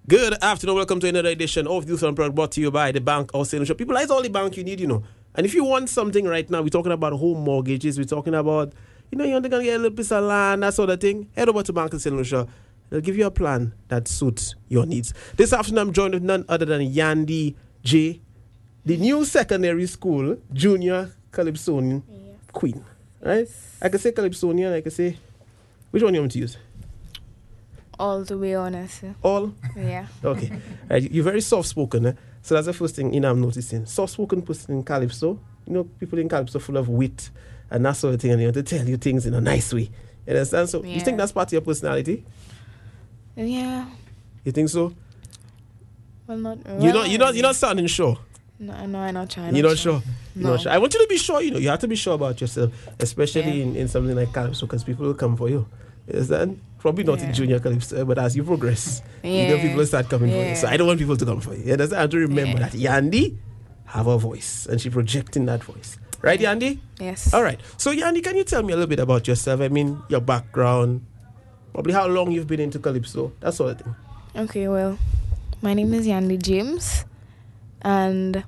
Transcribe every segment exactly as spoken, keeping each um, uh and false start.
Good afternoon. Welcome to another edition of Youth on Product brought to you by the Bank of Saint Lucia. People, that's all the bank you need, you know. And if you want something right now, we're talking about home mortgages. We're talking about, you know, you're going to get a little piece of land, that sort of thing. Head over to Bank of Saint Lucia. They'll give you a plan that suits your needs. This afternoon, I'm joined with none other than Yandy J, the new secondary school junior Calypsonian yeah. queen. Right? I can say Calypsonian, I can say, which one you want me to use? All, to be honest. All? Yeah. Okay. Right, you're very soft-spoken, eh? So that's the first thing you know, I'm noticing. Soft-spoken person in Calypso. You know, people in Calypso full of wit and that sort of thing, and they want to tell you things in a nice way. You understand? So yeah. You think that's part of your personality? Yeah. You think so? Well, not really. You're not, you're not, you're not sounding sure? No, no, I'm not trying. You're not sure? No. You're not sure. I want you to be sure, you know. You have to be sure about yourself, especially yeah. in, in something like Calypso, because people will come for you. You understand? Probably not yeah. in junior Calypso, but as you progress, yeah. you know, people will start coming yeah. for you. So I don't want people to come for you. You understand? I have to remember yeah. that Yandy have a voice, and she projecting that voice. Right, Yandy? Yes. All right. So, Yandy, can you tell me a little bit about yourself? I mean, your background, probably how long you've been into Calypso, that sort of thing. Okay, well, my name is Yandy James, and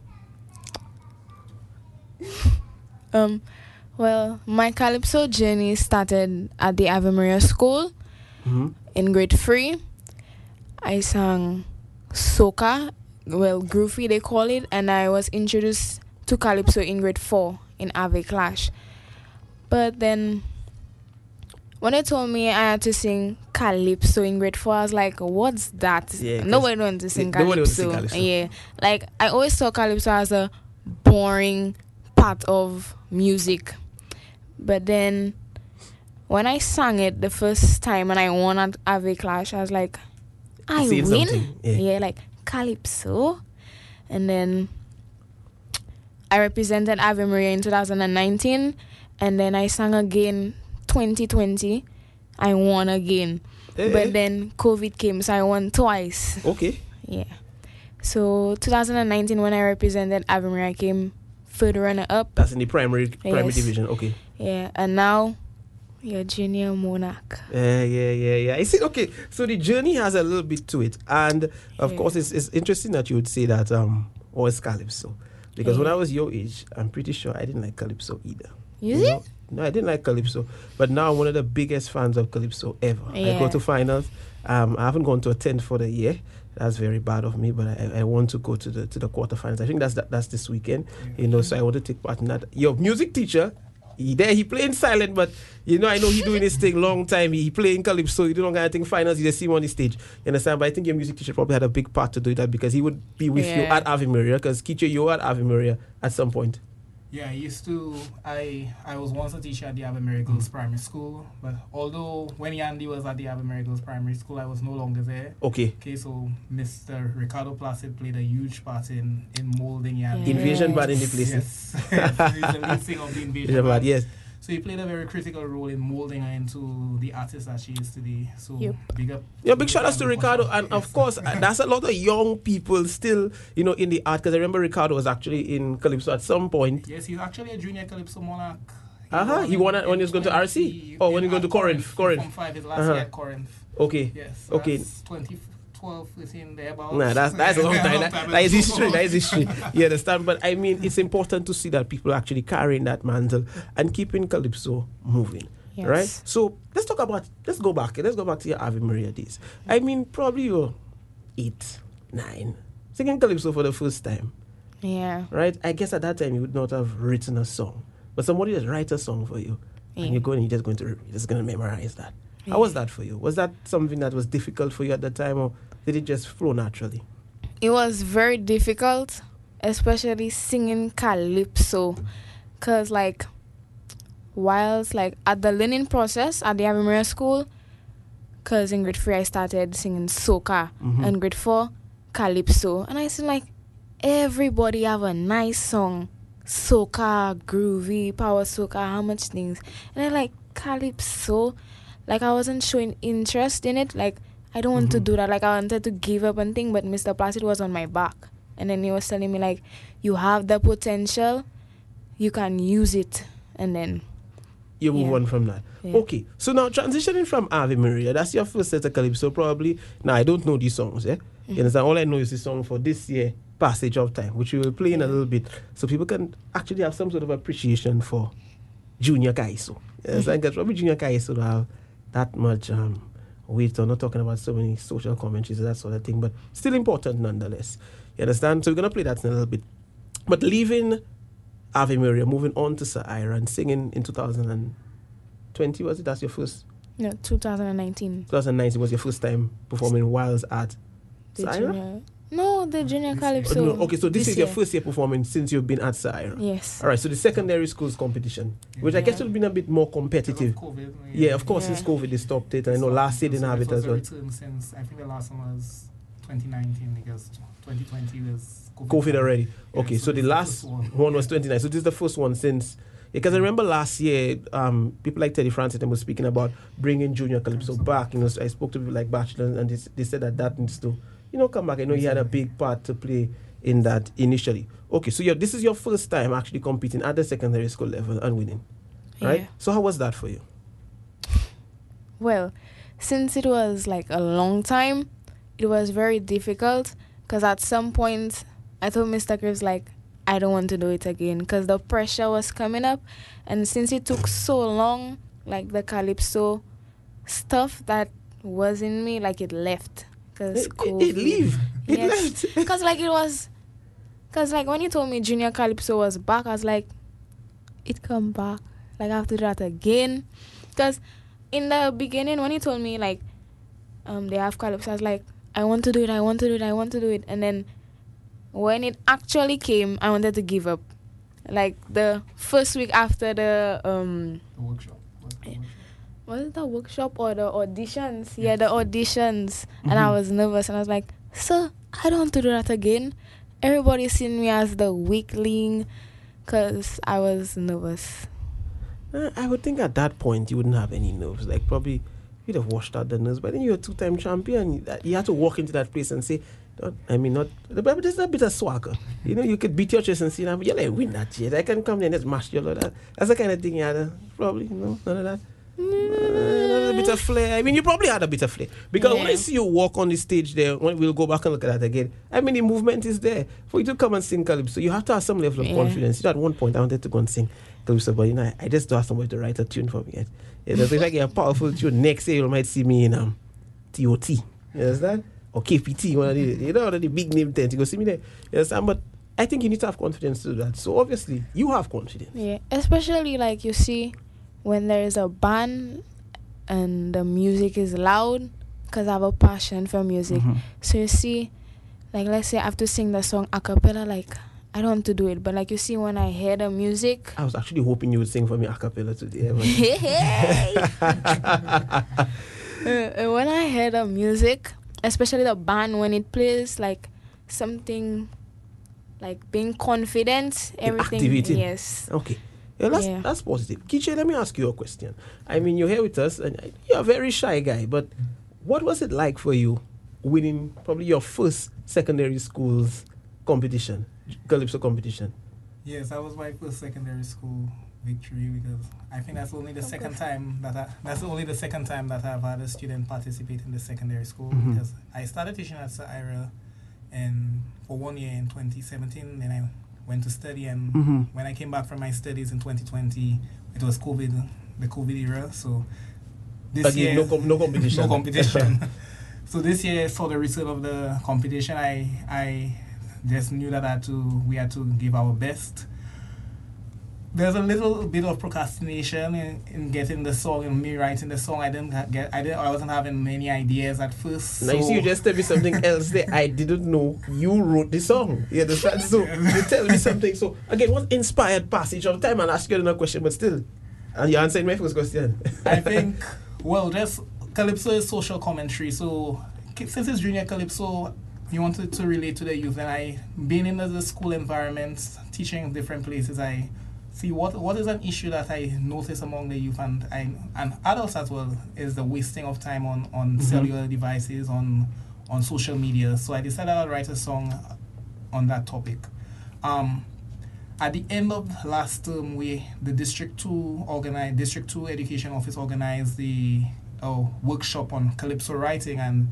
um, well, my Calypso journey started at the Ave Maria School mm-hmm. in grade three. I sang soca, well, groovy they call it, and I was introduced to Calypso in grade four in Ave Clash. But then when they told me I had to sing Calypso in grade four, I was like, what's that? Yeah, nobody wants to sing yeah, Calypso. To sing Calypso. Yeah. Like, I always saw Calypso as a boring part of music. But then when I sang it the first time and I won at Ave Clash, I was like, I Seen win? Yeah. yeah, like Calypso. And then I represented Ave Maria in two thousand nineteen, and then I sang again twenty twenty. I won again. Hey, but hey. Then COVID came, so I won twice. Okay. Yeah. So two thousand nineteen, when I represented Ave Maria, I came third runner up. That's in the primary primary yes. division. Okay. Yeah, and now you're junior monarch. Yeah, yeah, yeah, yeah. I see. Okay, so the journey has a little bit to it, and of yeah. course, it's, it's interesting that you would say that um, oh, it's Calypso, because yeah. when I was your age, I'm pretty sure I didn't like Calypso either. You, you know? No, I didn't like Calypso, but now I'm one of the biggest fans of Calypso ever. Yeah. I go to finals. Um, I haven't gone to a tenth for the year. That's very bad of me, but I, I want to go to the to the quarterfinals. I think that's that, that's this weekend. Yeah. You know, so I want to take part in that. Your music teacher, he there he playing silent, but you know I know he doing his thing long time. He, he playing Calypso. He don't I think finals. You just see him on the stage. You understand? But I think your music teacher probably had a big part to do that because he would be with yeah. you at Ave Maria. Because Kicho, you were at Ave Maria at some point. Yeah, I used to, I I was once a teacher at the Ave Maria Girls mm. Primary School, but although when Yandy was at the Ave Maria Girls Primary School, I was no longer there. Okay. Okay, so Mister Ricardo Placid played a huge part in, in molding Yandy. Yeah. Invasion Band in the place. Yes. He's the lead singer of the Invasion Band. Yes. So he played a very critical role in molding her into the artist that she is today. So yep. big up. Yeah, big shout outs to Ricardo. And yes. of course, that's a lot of young people still, you know, in the art. Because I remember Ricardo was actually in Calypso at some point. Yes, he's actually a junior Calypso monarch. Uh huh. He won it when he was going to R C? Oh, when he going to Corinth. Corinth. From five, his last uh-huh. year at Corinth. Okay. Yes. So okay. twenty twelve within there about. Nah, that's that's a long time. That, that is history. That is history. You understand? But I mean, it's important to see that people are actually carrying that mantle and keeping Calypso moving. Yes. Right? So let's talk about, let's go back. Let's go back to your Ave Maria days. I mean, probably you're eight, nine, singing Calypso for the first time. Yeah. Right? I guess at that time you would not have written a song. But somebody just write a song for you. Yeah. And you're going and you're just going to, you're just going to memorize that. Yeah. How was that for you? Was that something that was difficult for you at the time, or did it just flow naturally? It was very difficult, especially singing Calypso. Because, like, whilst, like, at the learning process at the Ave Maria School, because in grade three I started singing soca, mm-hmm. and grade four, Calypso. And I said, like, everybody have a nice song. Soca, groovy, power soca, how much things. And I like, Calypso. Like, I wasn't showing interest in it. Like, I don't want mm-hmm. to do that. Like, I wanted to give up and thing, but Mister Placid was on my back. And then he was telling me, like, you have the potential, you can use it. And then you move yeah. on from that. Yeah. Okay. So now transitioning from Ave Maria, that's your first set of Calypso probably. Now, I don't know these songs, eh? Mm-hmm. You understand? All I know is the song for this year, Passage of Time, which we will play in a little bit, so people can actually have some sort of appreciation for Junior Kaiso. You understand? Because probably Junior Kaiso don't have that much um, weight. I'm not talking about so many social commentaries and that sort of thing, but still important nonetheless. You understand? So we're going to play that in a little bit. But leaving Ave Maria, moving on to Sir Ira and singing in two thousand twenty, was it? That's your first? No, two thousand nineteen. twenty nineteen was your first time performing whilst at The Sir Ira? junior, no, the junior Oh, calypso. no, okay, so this, this is your year. first year performing since you've been at Sir Ira. Yes. All right, so the secondary schools competition, which I Yeah. guess would have been a bit more competitive. Because of COVID, Yeah, of course, Yeah. since COVID, they stopped it. I know last year didn't have it as well. Return since, I think the last one was twenty nineteen, because twenty twenty was COVID. COVID already. Yeah, Okay, so, this the is last first one. one was twenty-nine. So this is the first one since. Because I remember last year, um, people like Teddy Francis was speaking about bringing Junior Calypso back. You know, so I spoke to people like Bachelor, and they, they said that that needs to, you know, come back. I know he had a big part to play in that initially. Okay, so your, this is your first time actually competing at the secondary school level and winning, right? Yeah. So how was that for you? Well, since it was like a long time, it was very difficult because at some point I told Mister Grives like, I don't want to do it again because the pressure was coming up. And since it took so long, like the calypso stuff that was in me, like it left. Cause It, it, it leave. It Yes. left. Because like it was, because like when you told me Junior Calypso was back, I was like, it come back. Like I have to do that again. Because in the beginning, when you told me like, um, they have Calypso, I was like, I want to do it, I want to do it, I want to do it. And then when it actually came, I wanted to give up. Like the first week after the um, The workshop. What, the workshop? was it the workshop or the auditions? Yeah, the auditions. And I was nervous, and I was like, sir, I don't want to do that again. Everybody seen me as the weakling because I was nervous. Uh, I would think at that point you wouldn't have any nerves. Like probably you'd have washed out the nerves. But then you're a two-time champion. You, you had to walk into that place and say, don't, I mean, not. But there's a bit of swagger. You know, you could beat your chest and say, "You're like win that shit. I can come there and just mash you." Like that. That's the kind of thing you had. To, probably, you know, none of that. Uh, a bit of flair. I mean, you probably had a bit of flair because when I Yeah. see you walk on the stage there, when we'll go back and look at that again. I mean, the movement is there for you to come and sing calypso. You have to have some level of Yeah. confidence. You know, at one point, I wanted to go and sing calypso, but you know, I, I just don't have somebody to write a tune for me. It does if I get a powerful tune next year, you might see me in um T O T. You understand? Or K P T, one of the you know one of the big name tents. You go see me there. You understand? But I think you need to have confidence to do that. So obviously, you have confidence. Yeah, especially like you see when there is a band and the music is loud because I have a passion for music. Mhm. So you see, like let's say I have to sing the song a cappella, like I don't want to do it, but like you see when I hear the music, I was actually hoping you would sing for me a cappella today. but- hey, uh, when I hear the music, especially the band when it plays, like something like being confident, everything. activating. Yes. Okay. Yeah, that's, Yeah. that's positive. Kiche, let me ask you a question. I mean, you're here with us, and you're a very shy guy, but what was it like for you winning probably your first secondary school's competition, Calypso competition? Yes, that was my first secondary school victory because I think that's only the second time that I, that's only the second time that I've had a student participate in the secondary school Mhm. because I started teaching at Sir Ira and for one year in twenty seventeen, then I went to study, and Mhm. when I came back from my studies in twenty twenty, it was COVID, the COVID era. So this Again, year, no com- no competition. no competition. So this year, I saw the result of the competition. I I just knew that I had to we had to give our best. There's a little bit of procrastination in, in getting the song and me writing the song. I didn't ha- get I didn't I wasn't having many ideas at first. Now you see, you just tell me something else there. I didn't know you wrote the song. You understand? So you tell me something. So again, what inspired Passage of Time? I'll ask you another question, but still, and you're answering my first question. I think, well, just Calypso is social commentary. So ki- since it's Junior Calypso, you wanted to relate to the youth. And I, being in the school environment, teaching in different places, I see what what is an issue that I notice among the youth and I, and adults as well is the wasting of time on, on Mhm. cellular devices, on on social media. So I decided I'll write a song on that topic. Um, At the end of last term, we the District Two organized District Two Education Office organized the uh, workshop on calypso writing, and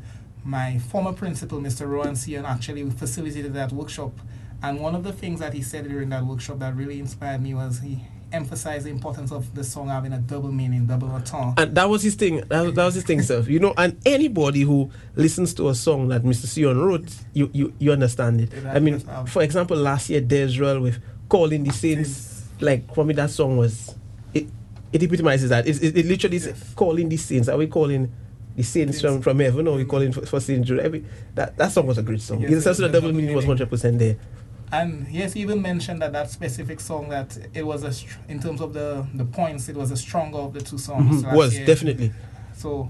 my former principal, Mister Rowan Sion, actually facilitated that workshop. And one of the things that he said during that workshop that really inspired me was he emphasized the importance of the song having a double meaning, double entendre. And that was his thing. That was, that was his thing, sir. You know, and anybody who listens to a song that Mister Sion wrote, you, you, you understand it. Yeah, I mean, that's for example, last year, Desrel with Calling the Saints, like, for me, that song was, it, it epitomizes that. It, it, it literally Yes. says, Calling the Saints. Are we calling the saints from, from heaven, or we calling for, for Saint Jude? Every, that, that song was a great song. Yes, In the sense the of the double double meaning was one meaning. hundred percent there. And yes, he even mentioned that that specific song, that it was a str- in terms of the the points, it was the stronger of the two songs. Mhm, last was, year. definitely. So,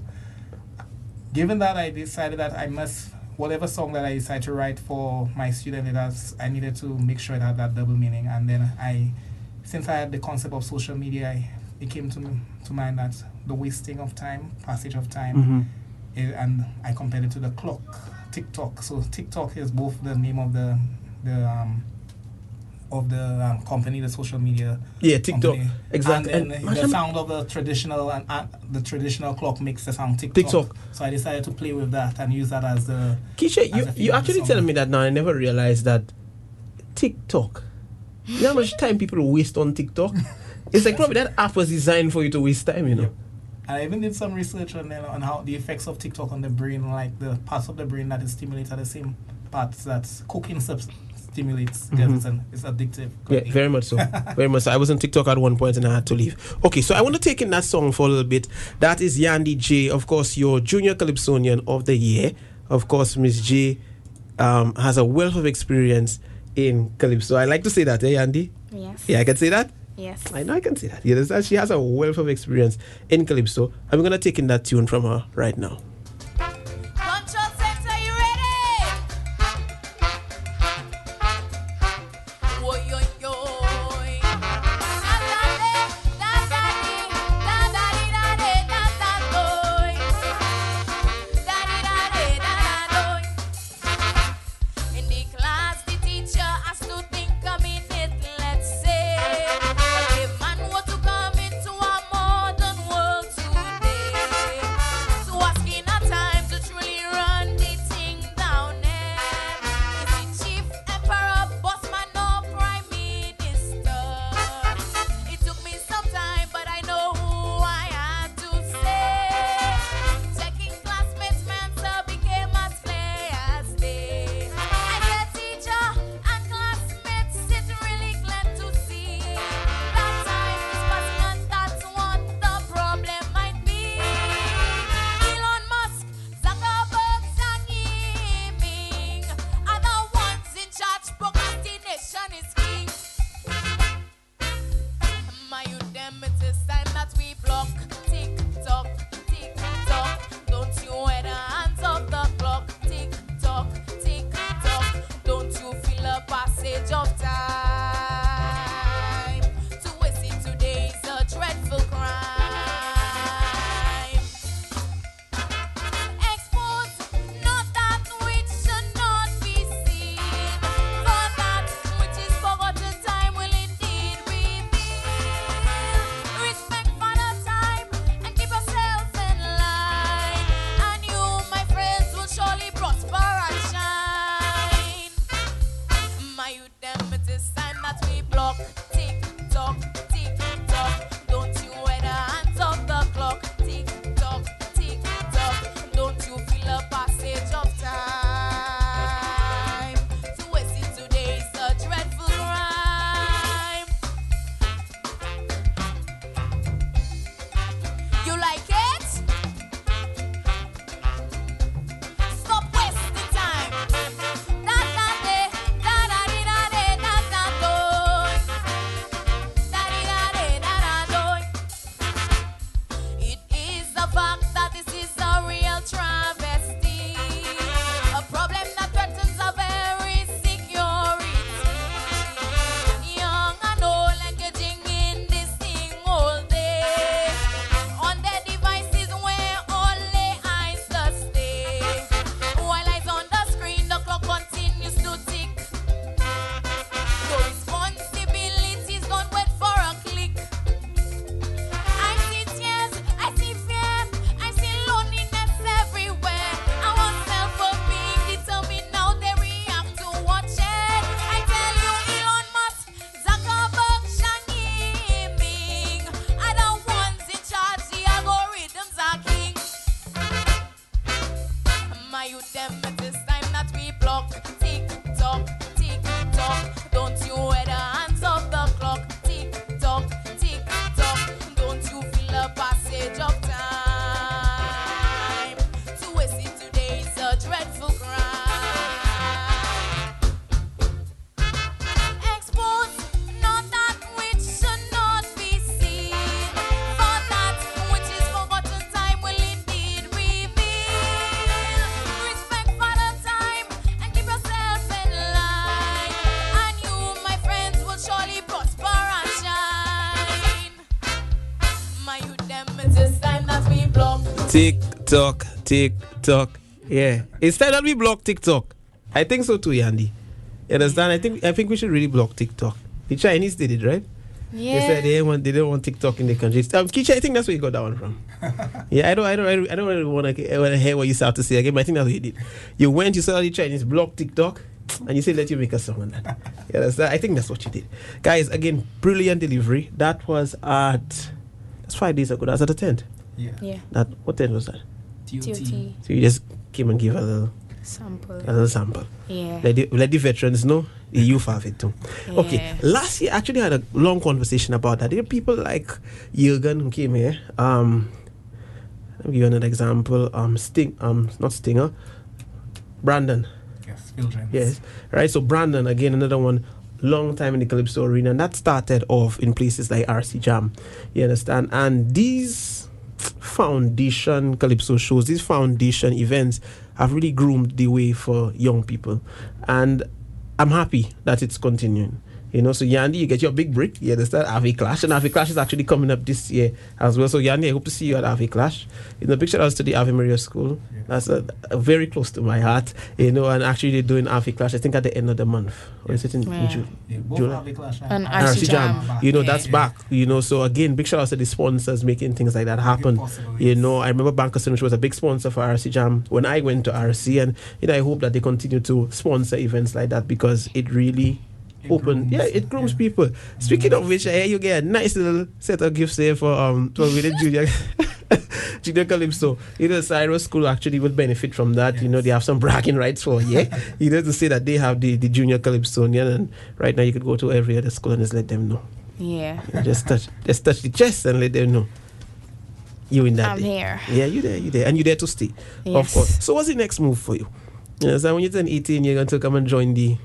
given that, I decided that I must, whatever song that I decided to write for my student, it has, I needed to make sure it had that double meaning. And then I, since I had the concept of social media, I, it came to to mind that the wasting of time, passage of time, Mhm. it, and I compared it to the clock, TikTok. So TikTok is both the name of the the um, of the um, company, the social media. Yeah, TikTok. company. Exactly. And then And the imagine- sound of the traditional and uh, the traditional clock makes the sound TikTok. TikTok. So I decided to play with that and use that as the. Keisha, as you, a you female actually song. telling me that now. I never realized that TikTok. You know how much time people waste on TikTok? It's like probably that app was designed for you to waste time, you know. Yep. And I even did some research on, uh, on how the effects of TikTok on the brain, like the parts of the brain that is stimulated are the same parts that cocaine subs- stimulates. Mhm. It's, an, it's addictive. Yeah, very much so. Very much so. I was on TikTok at one point and I had to leave. Okay, so I want to take in that song for a little bit. That is Yandy J, of course, your Junior Calypsonian of the Year. Of course, Miss J um, has a wealth of experience in Calypso. I like to say that, eh, Yandy? Yes. Yeah, I can say that? Yes. I know I can say that. Yeah, that's- she has a wealth of experience in Calypso. I'm going to take in that tune from her right now. Control center, you ready? Woy, yo, yo. Da-da-de, da-da-dee, da-da-dee-da-de, da-da-doy. Da-dee-da-de, da-da-doy. In the class, the teacher has to think a minute, let's say. But if man were to come into a modern world today, so asking a TikTok, TikTok. Yeah. Instead of we block TikTok. I think so too, Yandy. You understand? I think I think we should really block TikTok. The Chinese did it, right? Yeah. They said they didn't want they didn't want TikTok in the country. Um, Kichi, I think that's where you got that one from. Yeah, I don't I don't I don't, I don't really want to hear what you start to say again, but I think that's what you did. You went, you saw the Chinese block TikTok, and you said let you make a song on that. Yeah, that's that. I think that's what you did. Guys, again, brilliant delivery. That was at that's five days ago. That's at the tenth. Yeah. Yeah. That what tent was that? T O T O T. T So you just came and gave a little sample. a little sample. Yeah. Let the, let the veterans know, the youth have it too. Okay, Yeah. last year I actually had a long conversation about that. There are people like Jürgen who came here. Um, let me give you another example. Um, Sting, um, not Stinger, Brandon. Yes, Phil James. Yes, right. So Brandon again, another one, long time in the Calypso arena, and that started off in places like R C Jam. You understand? And these foundation Calypso shows, these foundation events, have really groomed the way for young people, and I'm happy that it's continuing. You know, so Yandy, you get your big break. You understand? Ave Clash, and Ave Clash is actually coming up this year as well. So Yandy, I hope to see you at Ave Clash. In the big shout outs to the Ave Maria School. Yeah. That's a, a very close to my heart. You know, and actually they're doing Ave Clash. I think at the end of the month, or is it in, in Yeah. June? Yeah, both July? Harvey Clash And and R C R C Jam. Jam. You know, Yeah. that's back. You know, so again, big shout outs to the sponsors making things like that happen. possible, You yes. know, I remember Banker Synergy was a big sponsor for R C Jam when I went to R C, and you know, I hope that they continue to sponsor events like that because it really It open. grooms, Yeah, it grooms yeah. people. Speaking of which, I hear you get a nice little set of gifts there for um for with the junior junior Calypso. You know, Cyrus School actually will benefit from that. You know, Yes. they have some bragging rights for yeah. You know, to say that they have the, the junior Calypsonian, and right now you could go to every other school and just let them know. Yeah. You know, just touch just touch the chest and let them know. You in that I'm day. here. Yeah, you there, you there. And you there to stay. Of Yes. course. So what's the next move for you? You know, so when you turn eighteen, you're going to come and join the,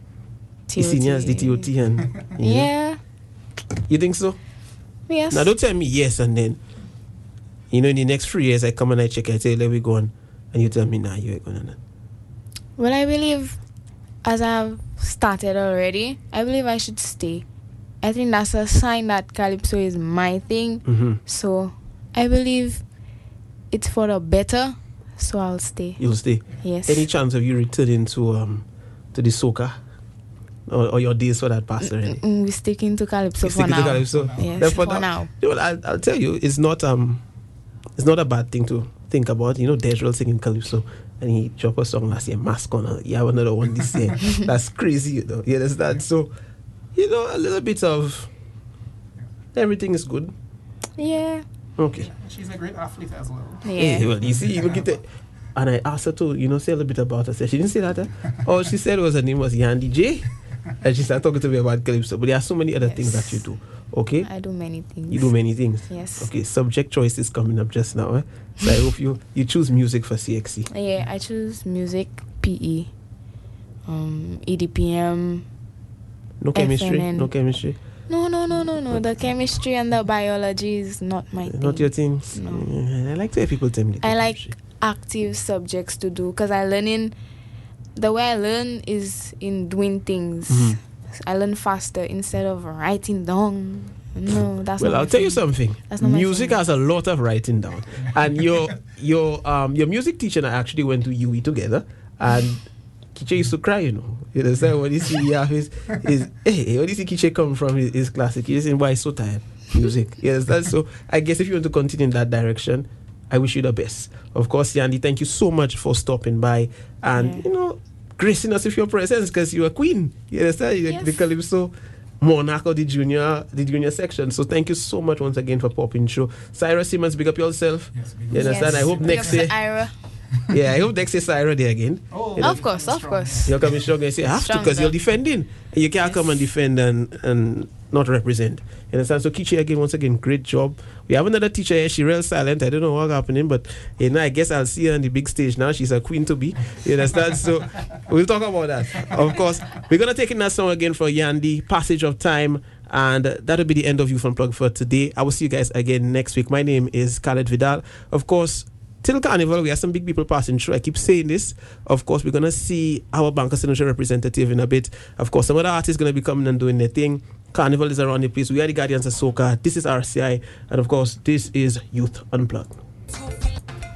the T O T. seniors, the T O T, and you know. Yeah. You think so? Yes. Now don't tell me yes and then, you know, in the next three years I come and I check, I say let me go on, and you tell me nah, you ain't gonna. Well, I believe, as I've started already, I believe I should stay. I think that's a sign that Calypso is my thing. Mm-hmm. So I believe it's for the better. So I'll stay. You'll stay. Yes. Any chance of you returning to um to the soca, or, or your days for that past already? Mm, We're sticking to Calypso You for stick to now. Calypso? Yes, Then for now. You know, I'll, I'll tell you, it's not um, it's not a bad thing to think about. You know, Dejrel singing Calypso, and he dropped a song last year, Mask on her. You have another one this year. That's crazy, you know. You understand? So, you know, a little bit of everything is good. Yeah. Okay. She's a great athlete as well. Yeah. Hey, well, you see, you look at it. And I asked her to, you know, say a little bit about herself. She didn't say that. Huh? All she said was her name was Yandy J. And she started talking to me about Calypso. But there are so many other things that Yes. you do. Okay? I do many things. You do many things. Yes. Okay, subject choice is coming up just now. Eh? So I hope you, you choose music for C X C. Yeah, I choose music, P E, um, E D P M. No chemistry? F N N. No chemistry? No, no, no, no, no. The chemistry and the biology is not my thing. Not your thing? No. Mm, I like to hear people tell me. I like active subjects to do because I learn in the way I learn is in doing things. Mhm. I learn faster instead of writing down. No, that's Well, not I'll my tell you thing. something. That's not my Music thing. has a lot of writing down, and your your um your music teacher and I actually went to U E together, and Kiche used to cry. You know, you understand when you see yeah, his his hey, when you see Kiche come from his, his classic, you say why he's so tired. Music, you understand? So I guess if you want to continue in that direction, I wish you the best. Of course, Yandy, thank you so much for stopping by and Yeah. you know gracing us with your presence because you're a queen. You understand? You're Yes. the Calypso monarch of the junior the junior section. So thank you so much once again for popping show. Cyrus Simmons, big up yourself. Yes, we You do. understand? I hope Big next up to year. Ira. Yeah, I hope next year Cyrus there again. Oh, You know, Of course, of course. You're coming strong and say, I have to because Stronger. you're defending. And you can't Yes. come and defend and, and not represent. You understand? So Kichi again, once again, great job. We have another teacher here, she's real silent. I don't know what's happening, but you know, I guess I'll see her on the big stage now. She's a queen to be. You understand? So we'll talk about that. Of course. We're gonna take in that song again for Yandy, Passage of Time. And uh, that'll be the end of Youth Unplugged for today. I will see you guys again next week. My name is Khaled Vidal. Of course, till Carnival, we have some big people passing through. I keep saying this. Of course, we're going to see our Banker Synergy representative in a bit. Of course, some other artists going to be coming and doing their thing. Carnival is around the place. We are the Guardians of Soca. This is R C I. And of course, this is Youth Unplugged.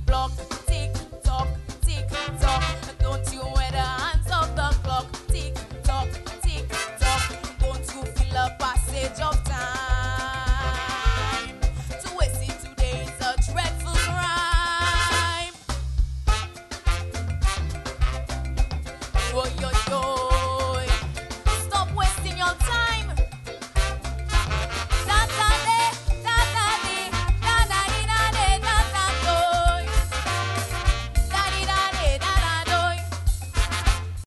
block. Tick tock, tick tock. Don't you wear the hands of the clock? Tick tock, tick tock. Don't you feel a passage of time? To waste it today is a dreadful crime. Yo, yo, yo.